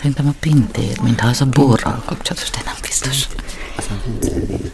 Szerintem a pintér, mintha az a borral kapcsolatos, de nem biztos. Az a rendszernél.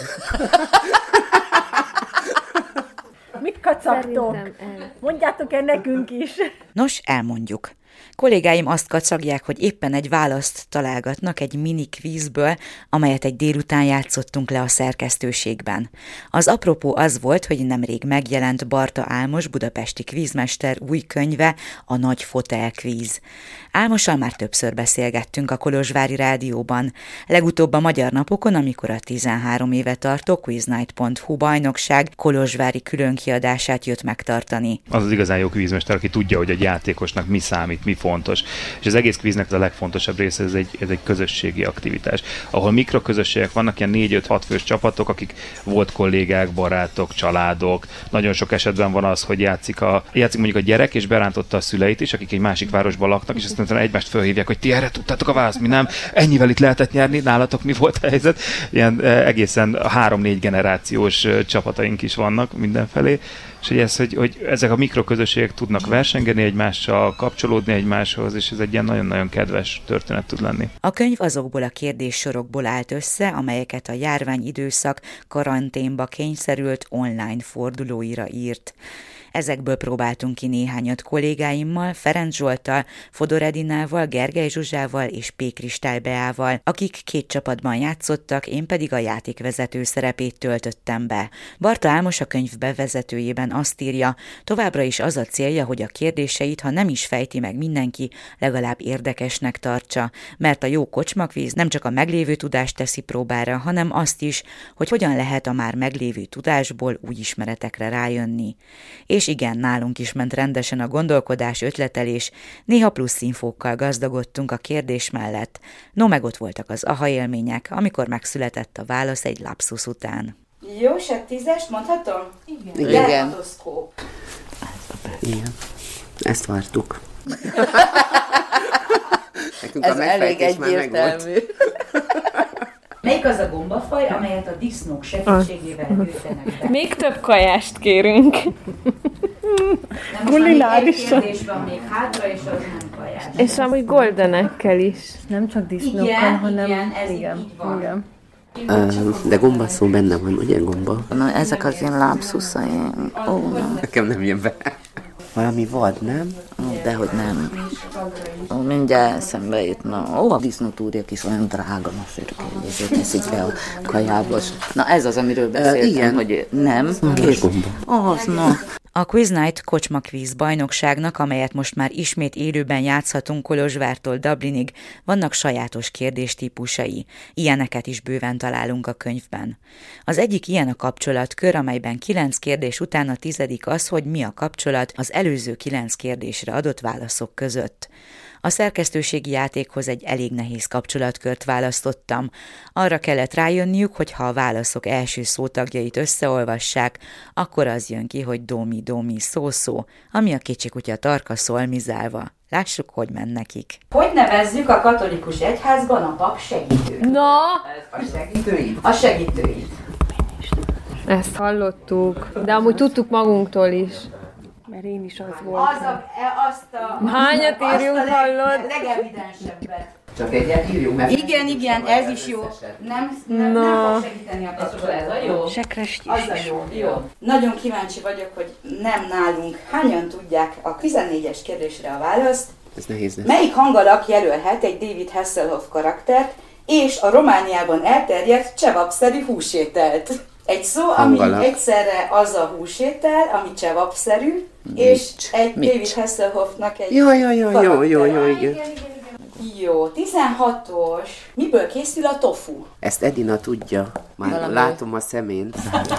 Mit kacagtok? Mondjátok el nekünk is. Nos, elmondjuk. Kollégáim azt kacagják, hogy éppen egy választ találgatnak egy mini kvízből, amelyet egy délután játszottunk le a szerkesztőségben. Az apropó az volt, hogy nemrég megjelent Barta Álmos budapesti kvízmester új könyve, a Nagy Fotel Kvíz. Álmossal már többször beszélgettünk a Kolozsvári Rádióban, legutóbb a Magyar Napokon, amikor a 13 éve tartó quiznight.hu bajnokság kolozsvári különkiadását jött megtartani. Az az igazán jó kvízmester, aki tudja, hogy egy játékosnak mi számít, mi fontos. És az egész kvíznek a legfontosabb része, ez egy közösségi aktivitás, ahol mikroközösségek vannak, ilyen 4-5-6 fős csapatok, akik volt kollégák, barátok, családok. Nagyon sok esetben van az, hogy játszik mondjuk a gyerek, és berántotta a szüleit is, akik egy másik városban laknak, és aztán egymást fölhívják, hogy ti erre tudtátok a választ, mi nem, ennyivel itt lehetett nyerni, nálatok mi volt a helyzet. Ilyen egészen 3-4 generációs csapataink is vannak mindenfelé. És hogy ezek a mikroközösségek tudnak versengeni egymással, kapcsolódni egymáshoz, és ez egy ilyen nagyon-nagyon kedves történet tud lenni. A könyv azokból a kérdéssorokból állt össze, amelyeket a járványidőszak karanténba kényszerült online fordulóira írt. Ezekből próbáltunk ki néhányat kollégáimmal, Ferenc Zsolttal, Fodor Edinával, Gergely Zsuzsával és P. Kristály Beával, akik 2 csapatban játszottak, én pedig a játékvezető szerepét töltöttem be. Barta Álmos a könyv bevezetőjében azt írja, továbbra is az a célja, hogy a kérdéseit, ha nem is fejti meg mindenki, legalább érdekesnek tartsa, mert a jó kocsmakvíz nem csak a meglévő tudást teszi próbára, hanem azt is, hogy hogyan lehet a már meglévő tudásból új ismeretekre rájönni. És igen, nálunk is ment rendesen a gondolkodás, ötletelés, néha plusz infókkal gazdagodtunk a kérdés mellett. No, meg ott voltak az aha élmények, amikor megszületett a válasz egy lapszusz után. Jó, se 10-est mondhatom? Igen. Dermatoszkóp. Igen. Ezt vártuk. Nekünk Ez a elég megfejtés már egyértelmű. Melyik az a gombafaj, amelyet a disznók segítségével gyűjtenek be? Még több kajást kérünk. Nem, most már még egy kérdés van még hátra, és az nem kajás. És amúgy goldenekkel is. Nem csak disznókkal, Igen, hanem... igen, ez így van. Igen. De gomba szó benne van, ugye gomba? Na, ezek az én lábszuszaim. Ó, nem. Nekem nem jön be. Valami vad, nem? Dehogy nem. Ó, mindjárt eszembe jutna. Ó, a disznótúrjak is olyan drága, most ezért teszik be a kajába. Na, ez az, amiről beszéltem, igen. hogy nem. Kés gomba. Az, na. A Quiz Night kocsmakvíz bajnokságnak, amelyet most már ismét élőben játszhatunk Kolozsvártól Dublinig, vannak sajátos kérdéstípusai. Ilyeneket is bőven találunk a könyvben. Az egyik ilyen a kapcsolatkör, amelyben 9 kérdés után a 10. az, hogy mi a kapcsolat az előző 9 kérdésre adott válaszok között. A szerkesztőségi játékhoz egy elég nehéz kapcsolatkört választottam. Arra kellett rájönniük, hogy ha a válaszok első szótagjait összeolvassák, akkor az jön ki, hogy domi, szó, ami a kicsi kutya tarka szolmizálva. Lássuk, hogy ment nekik. Hogy nevezzük a katolikus egyházban a pap segítőt? Na! A segítőit. Ezt hallottuk, de amúgy tudtuk magunktól is. Mert én is az voltam. Hányat írjunk, hallod? Legevidensebbet. Csak egyet írjunk, mert... Igen, ez is jó. Nem fog segíteni a kapcsolat. Ez a jó. Sekrest is. Az a jó. Nagyon kíváncsi vagyok, hogy nem nálunk. Hányan tudják a 14-es kérdésre a választ? Ez nehéz lesz. Melyik hangalak jelölhet egy David Hasselhoff karaktert és a Romániában elterjedt csevapszerű húsételt? Egy szó, Hangalak. ami egyszerre az a húsétel, ami csevapszerű, és egy David Hasselhoffnak egy Jó, karakter. igen. Jó, 16-os. Miből készül a tofu? Ezt Edina tudja. Már Valami. látom a szemén.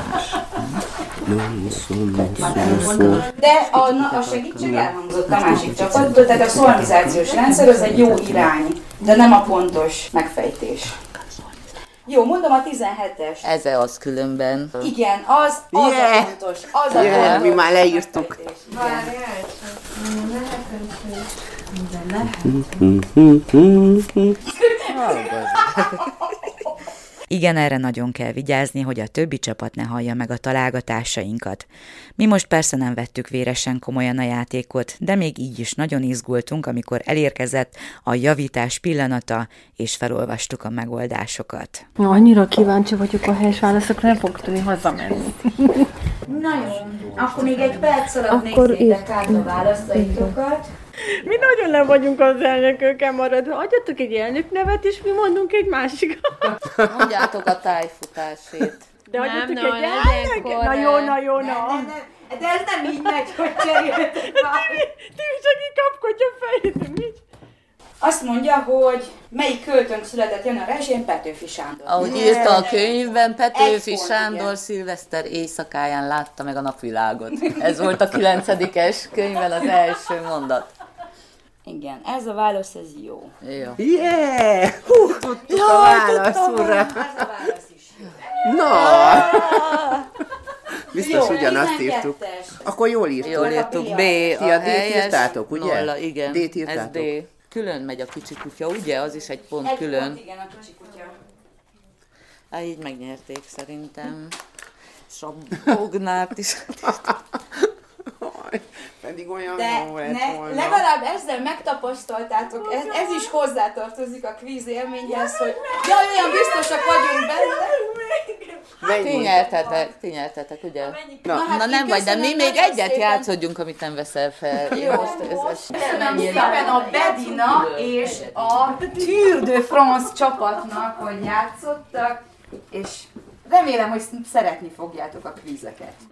De a segítség elhangzott a másik csapatból, tehát a szolmizációs rendszer az egy jó irány, de nem a pontos megfejtés. Jó, mondom a 17-es. Ez az különben. Igen, az a pontos, az a pontos. Mi már leírtuk. Várjál, Igen, erre nagyon kell vigyázni, hogy a többi csapat ne hallja meg a találgatásainkat. Mi most persze nem vettük véresen komolyan a játékot, de még így is nagyon izgultunk, amikor elérkezett a javítás pillanata, és felolvastuk a megoldásokat. Annyira kíváncsi vagyok a helyes válaszokra, nem fogok tudni hazamenni. Na jó, akkor még egy perc alatt Akkor nézzétek át a válaszaitokat. Mi nagyon le vagyunk az elnökökkel maradva. Adjatok egy elnöknevet, és mi mondunk egy másikat. Mondjátok a tájfutásét. De adjatok egy legyen elnököt. korrekt. Na jó. De ez nem így megy, hogy cseréltek már. Ti is aki kapkodja fejét, mi? Azt mondja, hogy melyik költőnk született január 1-én, Petőfi Sándor. Ahogy írta a könyvben, Petőfi Egy pont, Sándor igen. szilveszter éjszakáján látta meg a napvilágot. Ez volt a 9-es könyvben az első mondat. Igen, ez a válasz, ez jó. Jó. Yeah! Tudtuk a választ, ura! Ez a válasz is jó. No! Biztos Jó, ugyanazt 12-es. írtuk. Akkor jól írtuk. Jól írtuk, B Ti a a D-t helyes. írtátok, ugye? Nulla, igen. D-t írtátok. Ez D. Külön megy a kicsi kutya, ugye? Az is egy pont Egy külön. pont, igen, a kicsi kutya. Hát így megnyerték szerintem. És a Bognárt is. Pedig olyan De jó lett volna. legalább ezzel megtapasztaltátok, ez is hozzátartozik a kvíz élményhez, hogy olyan biztosak vagyunk benne. Ti nyertetek, ugye? Na, Na nem vagy, de mi köszönöm még nagyon egyet szépen. játszodjunk, amit nem veszel fel. Én most Köszönöm szépen a Bedina és a Tour de France csapatnak, hogy játszottak, és remélem, hogy szeretni fogjátok a kvízeket.